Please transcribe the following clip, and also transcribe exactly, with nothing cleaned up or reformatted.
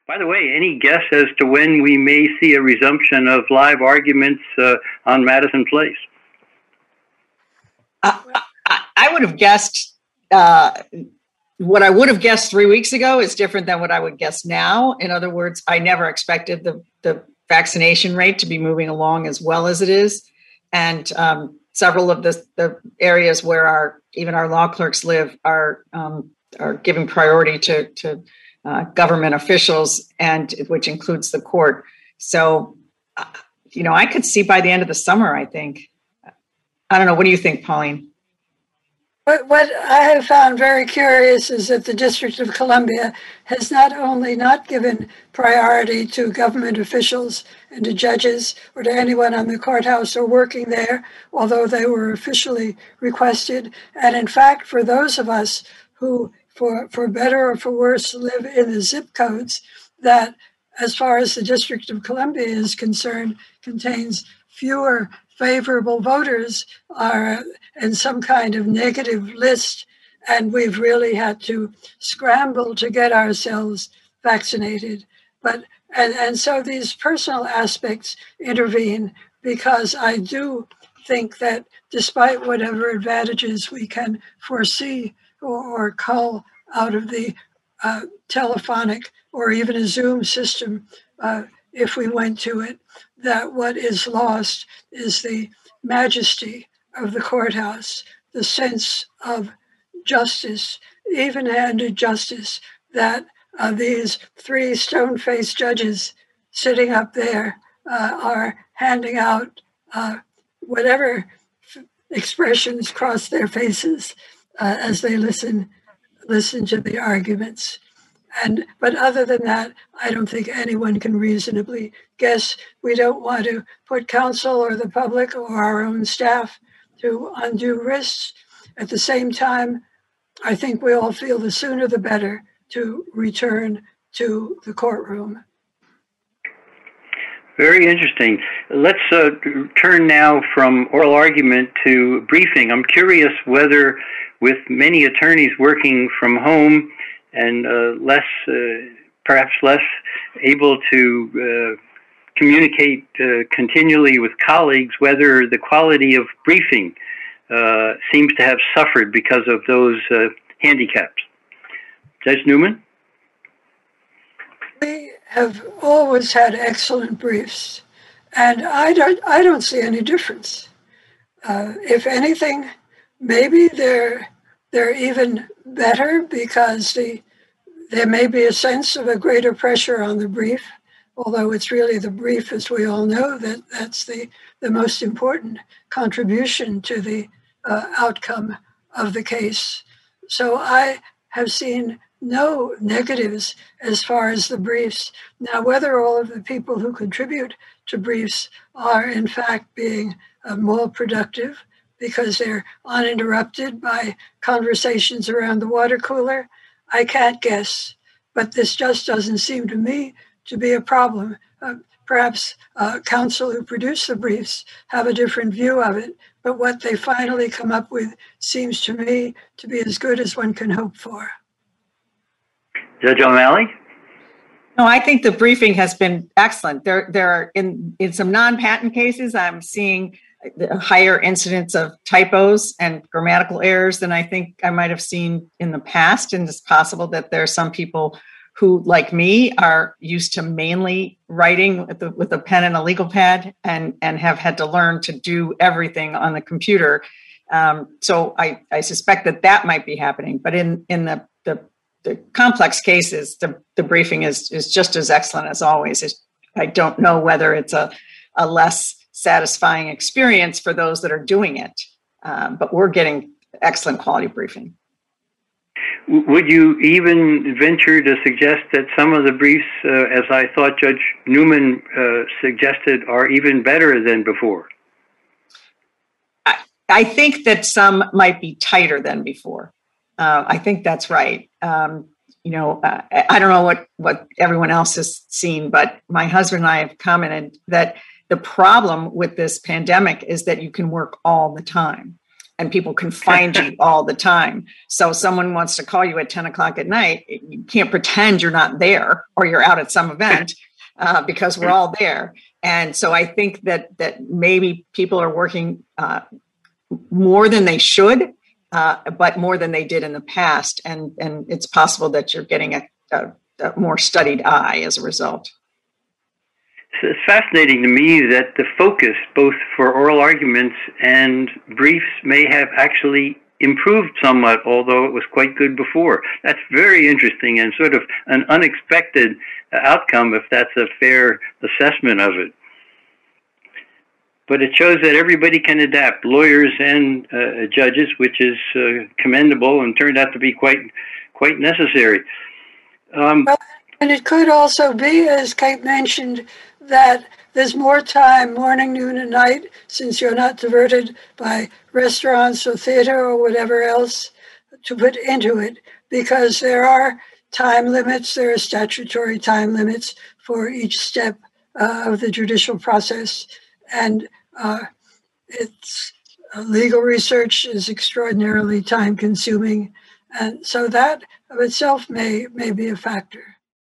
By the way, any guess as to when we may see a resumption of live arguments uh, on Madison Place? Uh, I, I would have guessed, uh, what I would have guessed three weeks ago is different than what I would guess now. In other words, I never expected the, the vaccination rate to be moving along as well as it is. And um, several of the, the areas where our even our law clerks live are um, are giving priority to, to uh, government officials, and which includes the court. So, uh, you know, I could see by the end of the summer, I think. I don't know. What do you think, Pauline? What, what I have found very curious is that the District of Columbia has not only not given priority to government officials and to judges or to anyone on the courthouse or working there, although they were officially requested. And in fact, for those of us who, for, for better or for worse, live in the zip codes that, as far as the District of Columbia is concerned, contains fewer favorable voters, are in some kind of negative list, and we've really had to scramble to get ourselves vaccinated. But and, and so these personal aspects intervene, because I do think that despite whatever advantages we can foresee or, or cull out of the uh, telephonic or even a Zoom system, uh, if we went to it, that what is lost is the majesty of the courthouse, the sense of justice, even-handed justice, that uh, these three stone-faced judges sitting up there uh, are handing out uh, whatever f- expressions cross their faces uh, as they listen listen to the arguments. And but other than that, I don't think anyone can reasonably guess. We don't want to put counsel or the public or our own staff to undue risks. At the same time, I think we all feel the sooner the better to return to the courtroom. Very interesting. Let's uh, turn now from oral argument to briefing. I'm curious whether, with many attorneys working from home and uh, less, uh, perhaps less able to uh, communicate uh, continually with colleagues, whether the quality of briefing uh, seems to have suffered because of those uh, handicaps. Judge Newman? We have always had excellent briefs, and I don't, I don't see any difference. Uh, if anything, maybe they're they're even better because the there may be a sense of a greater pressure on the brief, although it's really the brief, as we all know, that that's the, the most important contribution to the uh, outcome of the case. So I have seen no negatives as far as the briefs. Now, whether all of the people who contribute to briefs are in fact being uh, more productive because they're uninterrupted by conversations around the water cooler, I can't guess. But this just doesn't seem to me to be a problem. Uh, perhaps uh, counsel who produce the briefs have a different view of it, but what they finally come up with seems to me to be as good as one can hope for. Judge O'Malley? No, I think the briefing has been excellent. There, there are in, in some non-patent cases, I'm seeing a higher incidence of typos and grammatical errors than I think I might have seen in the past. And it's possible that there are some people who, like me, are used to mainly writing with, the, with a pen and a legal pad and, and have had to learn to do everything on the computer. Um, so I, I suspect that that might be happening. But in, in the, the The complex cases, the, the briefing is, is just as excellent as always. It's, I don't know whether it's a, a less satisfying experience for those that are doing it, um, but we're getting excellent quality briefing. Would you even venture to suggest that some of the briefs, uh, as I thought Judge Newman uh, suggested, are even better than before? I, I think that some might be tighter than before. Uh, I think that's right. Um, you know, uh, I don't know what, what everyone else has seen, but my husband and I have commented that the problem with this pandemic is that you can work all the time. and people can find you all the time. So someone wants to call you at ten o'clock at night, you can't pretend you're not there or you're out at some event uh, because we're all there. And so I think that that maybe people are working uh, more than they should, uh, but more than they did in the past. And, and it's possible that you're getting a, a, a more studied eye as a result. It's fascinating to me that the focus, both for oral arguments and briefs, may have actually improved somewhat, although it was quite good before. That's very interesting and sort of an unexpected outcome, if that's a fair assessment of it. But it shows that everybody can adapt, lawyers and uh, judges, which is uh, commendable and turned out to be quite quite necessary. Um, well, and it could also be, as Kate mentioned, that there's more time, morning, noon, and night, since you're not diverted by restaurants or theater or whatever else to put into it, because there are time limits, there are statutory time limits for each step uh, of the judicial process. And uh, it's uh, legal research is extraordinarily time consuming. And so that of itself may, may be a factor.